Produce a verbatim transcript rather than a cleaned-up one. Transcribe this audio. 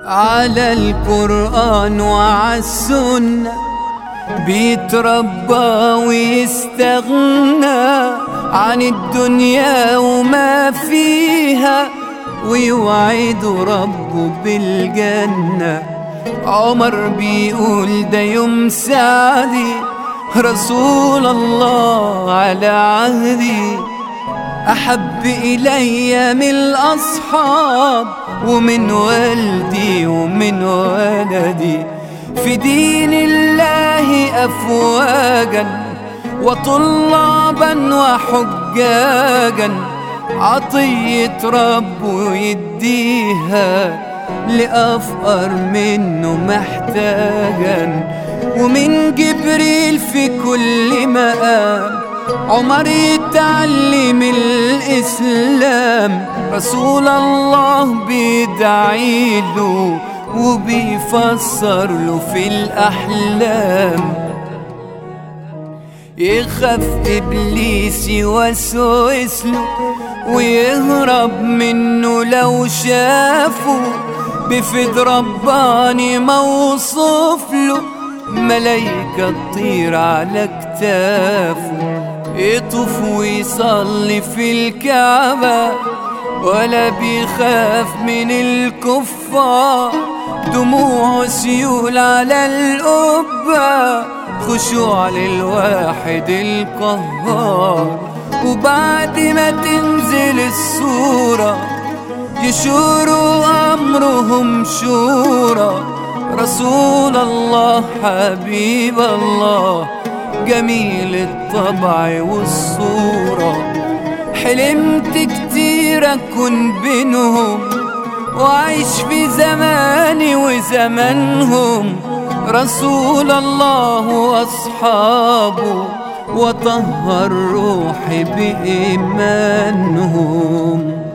على القرآن وعلى السنة بيتربى ويستغنى عن الدنيا وما فيها، ويوعد ربه بالجنة. عمر بيقول ده يوم سعدي، رسول الله على عهدي أحب إلي من الأصحاب ومن والدي ومن ولدي. في دين الله أفواجا وطلابا وحجاجا، عطية ربه يديها لأفقر منه محتاجا. ومن جبريل في كل مقام عمر يتعلم الإسلام، رسول الله بيدعيله وبيفسر له في الأحلام. يخاف إبليس يوسوس له ويهرب منه لو شافه، بفد رباني موصوف له ملايكة تطير على كتافه. يطوف ويصلي في الكعبة ولا بيخاف من الكفار، دموع سيول على القبة خشوع للواحد القهار. وبعد ما تنزل الصورة يشوروا أمرهم شورى، رسول الله حبيب الله جميل الطبع والصورة. حلمت كتير أكون بينهم وعيش في زماني وزمانهم، رسول الله وأصحابه وطهر روحي بإيمانهم.